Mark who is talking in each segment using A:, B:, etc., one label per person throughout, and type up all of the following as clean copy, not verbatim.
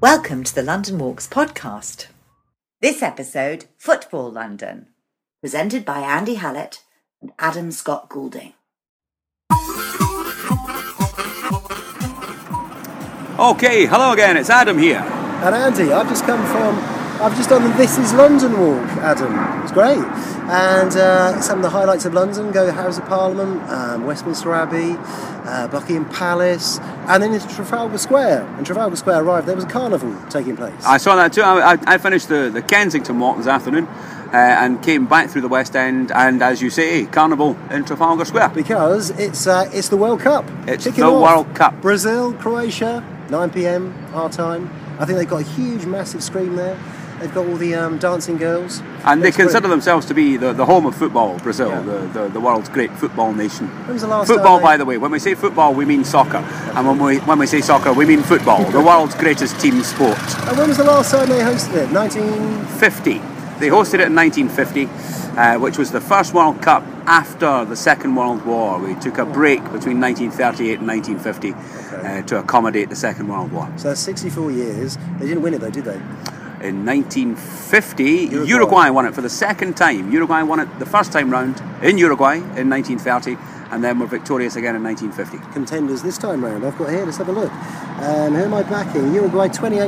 A: Welcome to the London Walks podcast. This episode, Football London, presented by Andy Hallett and Adam Scott Goulding.
B: Okay, hello again, it's Adam here.
C: And Andy, I've just done the This Is London walk, Adam. It's great. And some of the highlights of London go House of Parliament, Westminster Abbey, Buckingham Palace, and then into Trafalgar Square. And Trafalgar Square arrived, there was a carnival taking place.
B: I saw that too. I finished the Kensington walk this afternoon and came back through the West End, and as you say, carnival in Trafalgar Square.
C: Because it's the World Cup.
B: It's the World Cup.
C: Brazil, Croatia, 9 p.m. our time. I think they've got a huge, massive screen there. They've got all the dancing girls.
B: And they consider themselves to be the home of football, Brazil, the world's great football nation.
C: When was the last
B: football,
C: time
B: by the way, when we say football, we mean soccer. And when we say soccer, we mean football, the world's greatest team sport.
C: And when was the last time they hosted it?
B: 1950. They hosted it in 1950, which was the first World Cup after the Second World War. We took a break between 1938 and 1950 to accommodate the Second World War.
C: So that's 64 years. They didn't win it though, did they?
B: In 1950, Uruguay won it for the second time. Uruguay won it the first time round in Uruguay in 1930, and then were victorious again in 1950.
C: Contenders this time round. I've got here, let's have a look. Who am I backing? Uruguay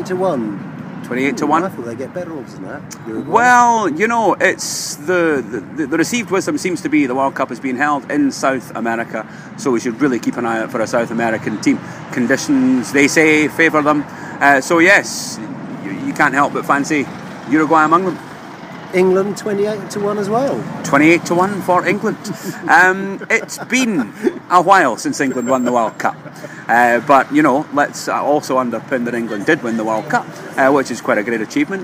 C: 28-1.
B: 28-1.
C: I thought they'd get better odds than that. Uruguay.
B: Well, you know, it's the received wisdom seems to be the World Cup is being held in South America, so we should really keep an eye out for a South American team. Conditions, they say, favour them. So yes, you can't help but fancy Uruguay among them.
C: England 28-1 as well.
B: 28-1 for England. It's been a while since England won the World Cup, but you know, let's also underpin that England did win the World Cup, which is quite a great achievement.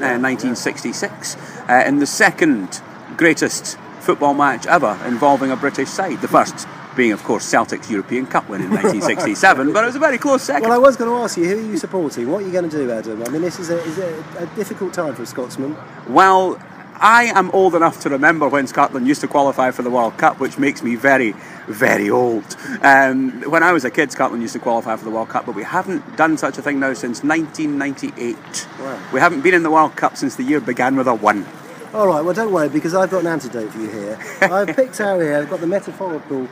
B: 1966, in the second greatest football match ever involving a British side. The first being, of course, Celtic's European Cup win in 1967, but it was a very close second.
C: Well, I was going to ask you, who are you supporting? What are you going to do, Adam? I mean, this is a difficult time for a Scotsman.
B: Well, I am old enough to remember when Scotland used to qualify for the World Cup, which makes me very, very old. When I was a kid, Scotland used to qualify for the World Cup, but we haven't done such a thing now since 1998.
C: Wow.
B: We haven't been in the World Cup since the year began with a 1.
C: All right, well, don't worry, because I've got an antidote for you here. I've picked out here, I've got the metaphorical,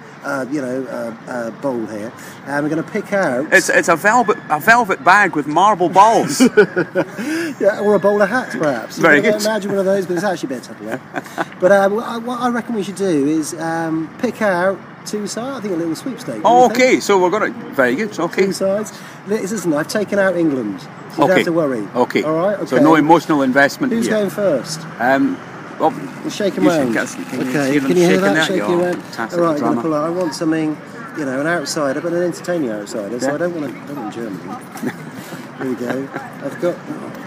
C: bowl here, and we're going to pick out...
B: It's a velvet bag with marble balls.
C: Yeah, or a bowler hat, perhaps.
B: Very good.
C: Imagine one of those, but it's actually a bit Tupperware. But what I reckon we should do is pick out two sides. I think a little sweepstake.
B: Oh, okay, so we're going to... Very good, okay.
C: Two sides. Listen, I've taken out England. So you don't have to worry.
B: Okay.
C: All right, okay.
B: So no emotional investment
C: Who's
B: here.
C: going first?
B: Well,
C: Shake him around. Okay, can you hear that? Shake you around. All right, I'm going to pull out. I want something, an outsider, but an entertaining outsider. So I don't want Germany. Here we go. I've got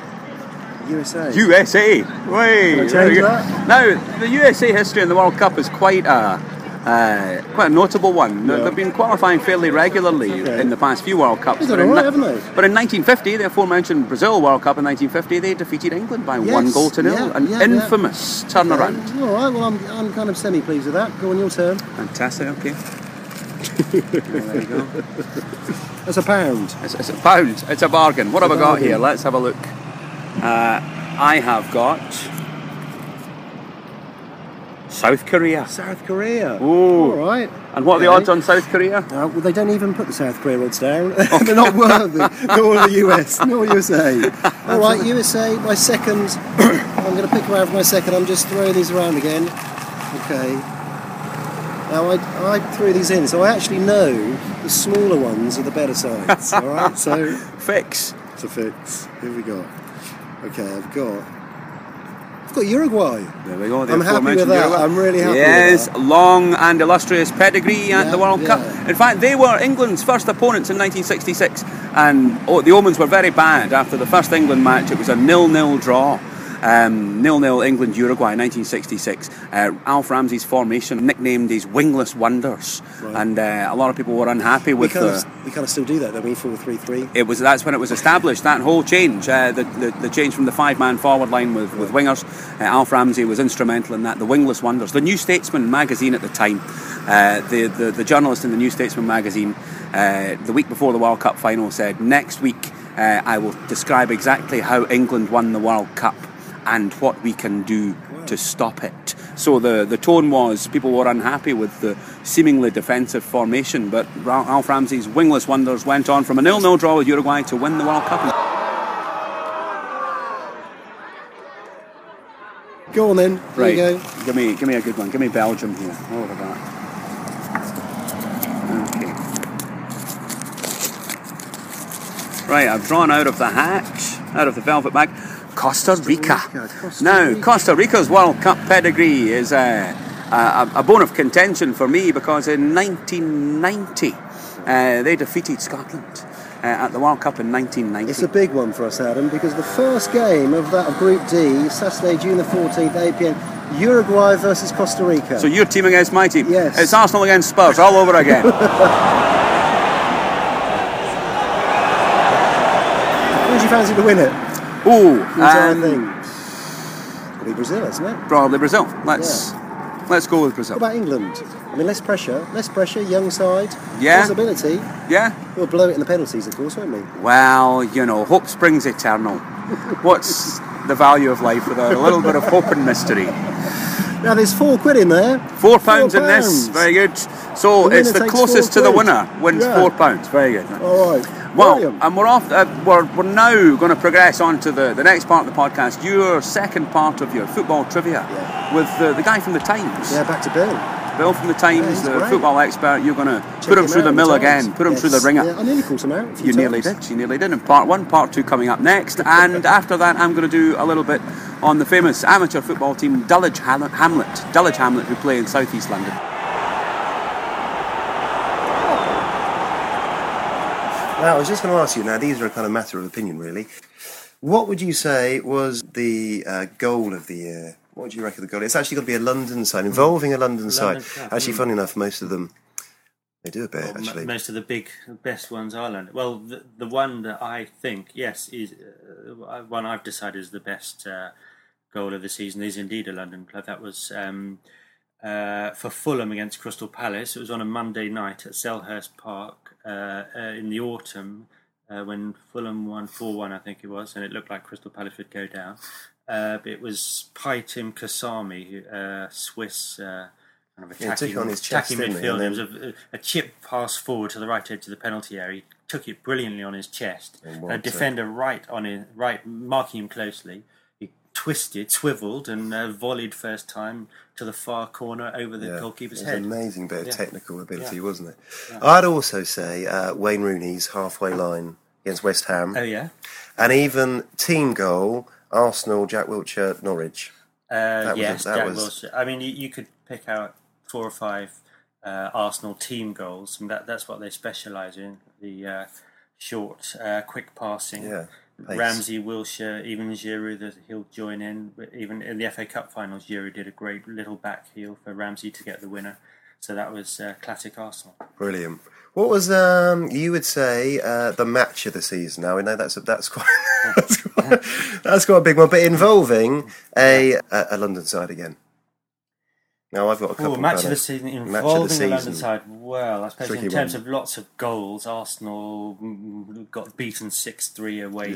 C: USA.
B: USA. Wait.
C: Can I change that?
B: Now, the USA history in the World Cup is quite a notable one.
C: Yeah.
B: They've been qualifying fairly regularly in the past few World Cups.
C: They've done all right, haven't they?
B: But in 1950, the aforementioned Brazil World Cup in 1950, they defeated England by 1-0. An infamous turnaround.
C: Okay. All right, well, I'm kind of semi-pleased with that. Go on, your turn.
B: Fantastic, okay. There you go.
C: That's a pound.
B: It's a pound. It's a bargain. What have I got here? Let's have a look. I have got South Korea.
C: South Korea.
B: Ooh.
C: All right.
B: And what are the odds on South Korea?
C: Well, they don't even put the South Korea odds down. They're not worthy. Nor the US, nor USA. All right, USA, my second. I'm going to pick around for my second. I'm just throwing these around again. Okay. Now, I threw these in, so I actually know the smaller ones are the better sides. All right, so...
B: Fix.
C: It's a fix. Here we go. Okay, I've got Uruguay.
B: There we go.
C: I'm happy with that.
B: Uruguay.
C: I'm really happy
B: yes,
C: with that.
B: Long and illustrious pedigree at the World Cup.
C: Yeah.
B: In fact, they were England's first opponents in 1966, and the omens were very bad. After the first England match, it was a 0-0 draw. 0-0 England-Uruguay 1966. Alf Ramsey's formation nicknamed these wingless wonders, and a lot of people were unhappy with
C: we kind of still do that, don't we? 4-3-3.
B: That's when it was established, that whole change, the change from the 5-man forward line with wingers. Alf Ramsey was instrumental in that. The wingless wonders. The New Statesman magazine at the time, the journalist in the New Statesman magazine, the week before the World Cup final said, next week I will describe exactly how England won the World Cup and what we can do to stop it. So the tone was people were unhappy with the seemingly defensive formation, but Alf Ramsey's wingless wonders went on from a 0-0 draw with Uruguay to win the World Cup.
C: Go on then. There
B: Right.
C: you go.
B: Give me a good one. Give me Belgium here. Over that. Okay. Right, I've drawn out of the hatch, out of the velvet bag, Costa Rica. Costa Rica's World Cup pedigree is a bone of contention for me because in 1990 they defeated Scotland at the World Cup in 1990.
C: It's a big one for us, Adam, because the first game of Group D, Saturday, June the 14th, 8 p.m, Uruguay versus Costa Rica.
B: So your team against my team?
C: Yes.
B: It's Arsenal against Spurs all over again.
C: Who do you fancy to win it?
B: Ooh,
C: I think. It'll be Brazil, isn't it?
B: Probably Brazil. Let's go with Brazil.
C: What about England? I mean, less pressure, young side,
B: Yeah.
C: possibility.
B: Yeah?
C: We'll blow it in the penalties, of course, won't we?
B: Well, hope springs eternal. What's the value of life without a little bit of hope and mystery?
C: Now, there's £4 in there.
B: £4 in this. Very good. So
C: The
B: it's
C: winner
B: the
C: takes
B: closest to the
C: £4.
B: winner wins
C: Yeah.
B: £4. Very good.
C: All right.
B: Well,
C: Brilliant.
B: and we're off. We're now going to progress on to the next part of the podcast. Your second part of your football trivia with the guy from the Times.
C: Yeah, back to Bill.
B: Bill from the Times,
C: he's
B: the
C: great.
B: football expert. You're going to
C: Check
B: put him
C: him
B: through
C: out
B: the
C: in
B: mill
C: the
B: again,
C: Times.
B: put him through the
C: Yes.
B: ringer.
C: Yeah, I nearly called him out a few
B: You nearly
C: times.
B: did in part one. Part two coming up next, and after that I'm going to do a little bit on the famous amateur football team Dulwich Hamlet, who play in South East London.
D: Now, I was just going to ask you, now these are a kind of matter of opinion really, what would you say was the goal of the year? What do you reckon the goal is? It's actually got to be a London side, involving a London side.
E: Cup,
D: Actually, funny enough, most of them, they do a bit, actually.
E: Most of the best ones are London. Well, the one that I think, yes, is one I've decided is the best goal of the season is indeed a London club. That was for Fulham against Crystal Palace. It was on a Monday night at Selhurst Park in the autumn when Fulham won 4-1, I think it was, and it looked like Crystal Palace would go down. It was Paitim Kasami, Swiss kind of attacking
D: on his chest, didn't he?
E: midfielder. It was a chip pass forward to the right edge of the penalty area. He took it brilliantly on his chest. A defender marking him closely. He swiveled, and volleyed first time to the far corner over the goalkeeper's head.
D: It was an amazing bit of technical ability, wasn't it? Yeah. I'd also say Wayne Rooney's halfway line against West Ham.
E: Oh, yeah?
D: And even team goal, Arsenal, Jack Wilshere, Norwich.
E: Jack Wilshere. I mean, you could pick out 4 or 5 Arsenal team goals, and that's what they specialise in, the short, quick passing.
D: Yeah. Pace.
E: Ramsey, Wilshere, even Giroud, that he'll join in. Even in the FA Cup finals, Giroud did a great little back heel for Ramsey to get the winner. So that was classic Arsenal.
D: Brilliant. What was you would say the match of the season? Now we know that's quite that's quite a big one, but involving a London side again. Now I've got a couple.
E: Match of the season involving the London side. Well, I suppose in terms of lots of goals, Arsenal got beaten 6-3 away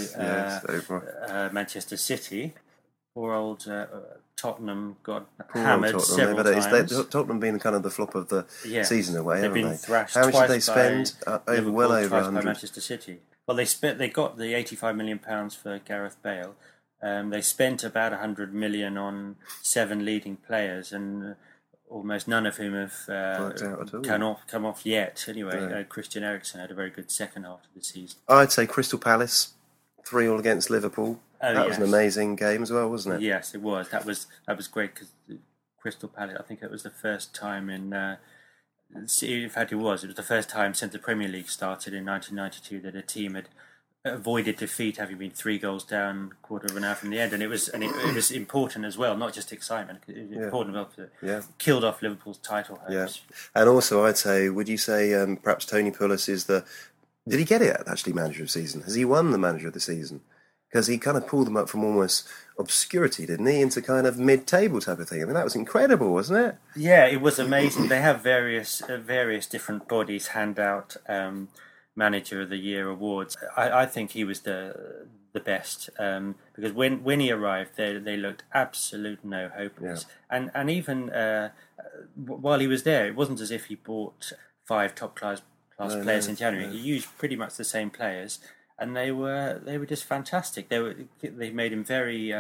E: to Manchester City. Poor old Tottenham got hammered several times.
D: Tottenham being kind of the flop of the season away,
E: They've
D: haven't
E: been
D: they?
E: thrashed.
D: How much
E: twice
D: did they spend? Well over
E: twice
D: 100.
E: by Manchester City. Well, they got the £85 million for Gareth Bale. They spent about 100 million on 7 leading players, and almost none of whom have come off yet. Anyway, Christian Eriksen had a very good second half of the season.
D: I'd say Crystal Palace 3-3 against Liverpool. That was an amazing game as well, wasn't it?
E: Yes, it was. That was great because Crystal Palace, I think it was the first time in. In fact, it was the first time since the Premier League started in 1992 that a team had avoided defeat, having been 3 goals down, quarter of an hour from the end, and it was important as well, not just excitement. It was important as well because it killed off Liverpool's title hopes.
D: Yeah, and also I'd say, would you say perhaps Tony Pulis is the? Did he get it actually manager of the season? Has he won the manager of the season? Because he kind of pulled them up from almost obscurity, didn't he, into kind of mid-table type of thing. I mean, that was incredible, wasn't it?
E: Yeah, it was amazing. They have various different bodies hand out Manager of the Year awards. I think he was the best, because when he arrived, they looked absolute no hopers, and even while he was there, it wasn't as if he bought 5 top class players in January. He used pretty much the same players, and they were just fantastic. They made him very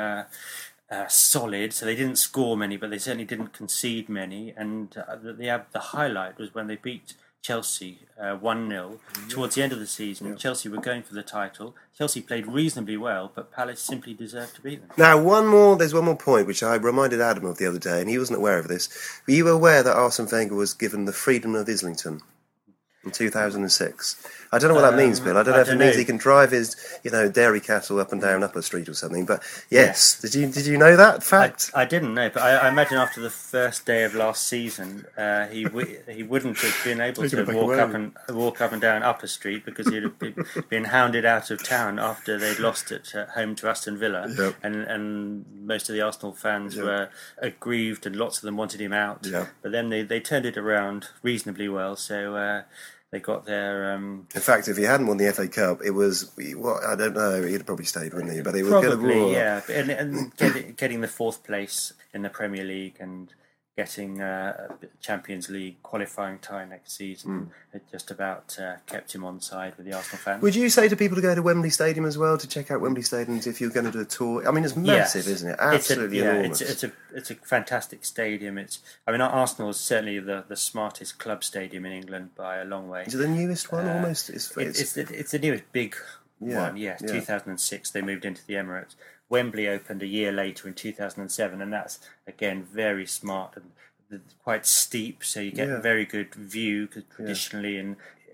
E: solid, so they didn't score many, but they certainly didn't concede many. And the highlight was when they beat Chelsea 1-0 towards the end of the season. Chelsea were going for the title. Chelsea played reasonably well, but Palace simply deserved to beat them.
D: Now, there's one more point which I reminded Adam of the other day, and he wasn't aware of this. Were you aware that Arsene Wenger was given the freedom of Islington in 2006? I don't know what that means, Bill. I don't know if it means he can drive his, dairy cattle up and down Upper Street or something. But yes, did you know that fact?
E: I didn't know, but I imagine after the first day of last season, he wouldn't have been able to walk up and down Upper Street, because he'd have been hounded out of town after they'd lost at home to Aston Villa, and most of the Arsenal fans were aggrieved, and lots of them wanted him out. But then they turned it around reasonably well, so. They got their. In
D: fact, if he hadn't won the FA Cup, it was I don't know. He'd have probably stayed, wouldn't he? But he was
E: probably, and getting the 4th place in the Premier League and getting Champions League qualifying tie next season, it just about kept him on side with the Arsenal fans.
D: Would you say to people to go to Wembley Stadium as well, to check out Wembley Stadium if you're going to do a tour? I mean, it's massive, isn't it? Absolutely enormous.
E: It's a fantastic stadium. Arsenal is certainly the smartest club stadium in England by a long way.
D: Is it the newest one almost?
E: It's the newest big one, yes. 2006 they moved into the Emirates. Wembley opened a year later in 2007, and that's, again, very smart and quite steep, so you get a very good view, because traditionally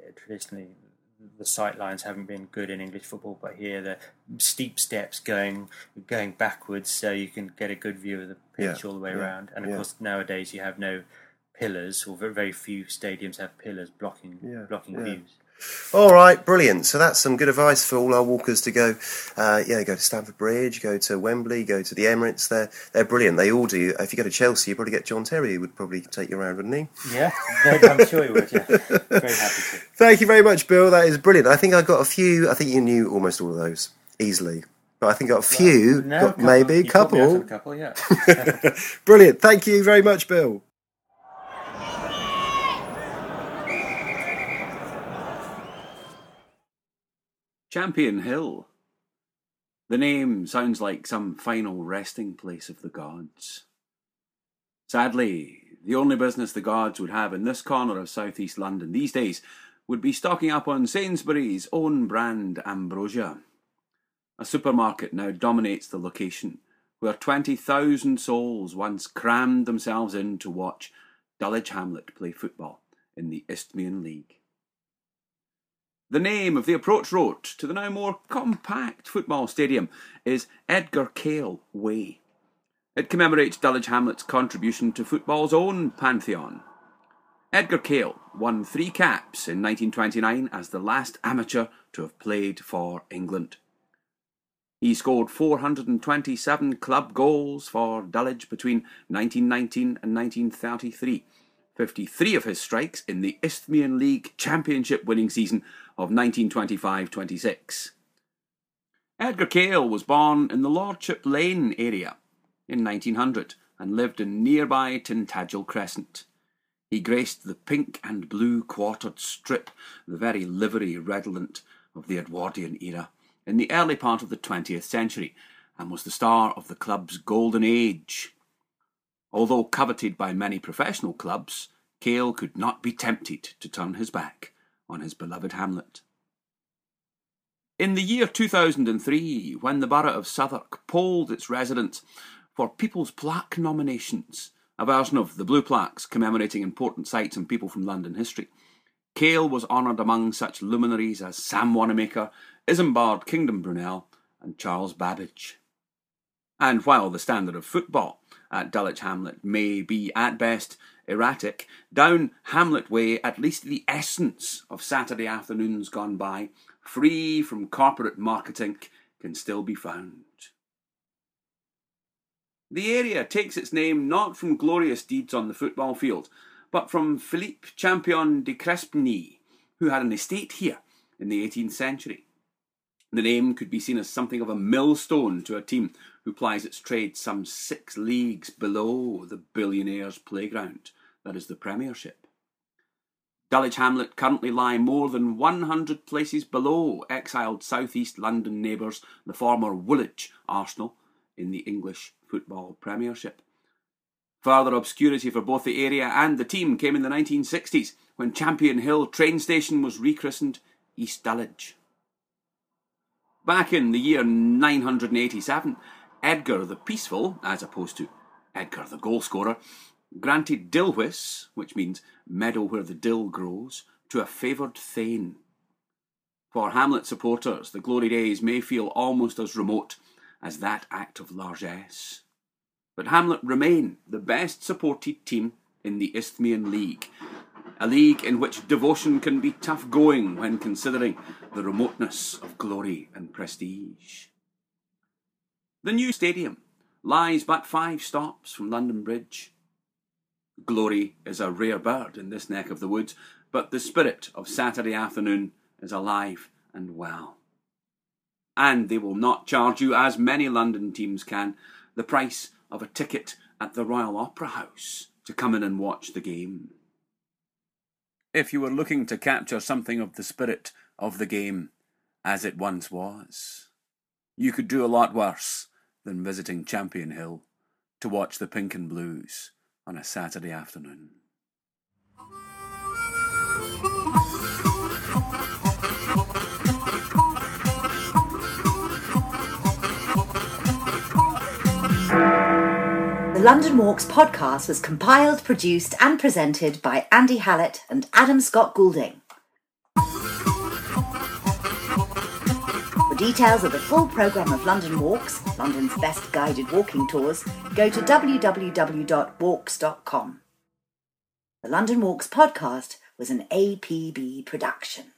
E: the sight lines haven't been good in English football, but here the steep steps going backwards, so you can get a good view of the pitch all the way around. And of course nowadays you have no pillars, or very few stadiums have pillars blocking views.
D: All right, brilliant. So that's some good advice for all our walkers to go. Go to Stamford Bridge, go to Wembley, go to the Emirates. They're brilliant. They all do. If you go to Chelsea, you probably get John Terry, who would probably take you around, wouldn't he?
E: Yeah, I'm sure he would. Yeah, very happy to.
D: Thank you very much, Bill. That is brilliant. I think I got a few. I think you knew almost all of those easily, but I think I got a few. Maybe a couple.
E: Yeah.
D: Brilliant. Thank you very much, Bill.
B: Champion Hill. The name sounds like some final resting place of the gods. Sadly, the only business the gods would have in this corner of southeast London these days would be stocking up on Sainsbury's own brand Ambrosia. A supermarket now dominates the location, where 20,000 souls once crammed themselves in to watch Dulwich Hamlet play football in the Isthmian League. The name of the approach road to the now more compact football stadium is Edgar Cale Way. It commemorates Dulwich Hamlet's contribution to football's own pantheon. Edgar Cale won 3 caps in 1929 as the last amateur to have played for England. He scored 427 club goals for Dulwich between 1919 and 1933. 53 of his strikes in the Isthmian League Championship winning season of 1925-26. Edgar Cale was born in the Lordship Lane area in 1900 and lived in nearby Tintagel Crescent. He graced the pink and blue quartered strip, the very livery redolent of the Edwardian era, in the early part of the 20th century, and was the star of the club's golden age. Although coveted by many professional clubs, Cale could not be tempted to turn his back on his beloved hamlet. In the year 2003, when the borough of Southwark polled its residents for People's Plaque nominations, a version of the Blue Plaques commemorating important sites and people from London history, Cale was honoured among such luminaries as Sam Wanamaker, Isambard Kingdom Brunel and Charles Babbage. And while the standard of football at Dulwich Hamlet may be at best erratic, down Hamlet Way at least the essence of Saturday afternoons gone by, free from corporate marketing, can still be found. The area takes its name not from glorious deeds on the football field, but from Philippe Champion de Crespigny, who had an estate here in the 18th century. The name could be seen as something of a millstone to a team who plies its trade some 6 leagues below the billionaire's playground, that is the Premiership. Dulwich Hamlet currently lie more than 100 places below exiled South East London neighbours, the former Woolwich Arsenal, in the English Football Premiership. Further obscurity for both the area and the team came in the 1960s, when Champion Hill train station was rechristened East Dulwich. Back in the year 987, Edgar the Peaceful, as opposed to Edgar the goalscorer, granted Dilwhis, which means meadow where the dill grows, to a favoured thane. For Hamlet supporters, the glory days may feel almost as remote as that act of largesse. But Hamlet remain the best supported team in the Isthmian League, a league in which devotion can be tough going when considering the remoteness of glory and prestige. The new stadium lies but 5 stops from London Bridge. Glory is a rare bird in this neck of the woods, but the spirit of Saturday afternoon is alive and well. And they will not charge you, as many London teams can, the price of a ticket at the Royal Opera House to come in and watch the game. If you were looking to capture something of the spirit of the game as it once was, you could do a lot worse than visiting Champion Hill to watch the Pink and Blues on a Saturday afternoon.
A: The London Walks podcast was compiled, produced and presented by Andy Hallett and Adam Scott Goulding. For details of the full programme of London Walks, London's best guided walking tours, go to www.walks.com. The London Walks podcast was an APB production.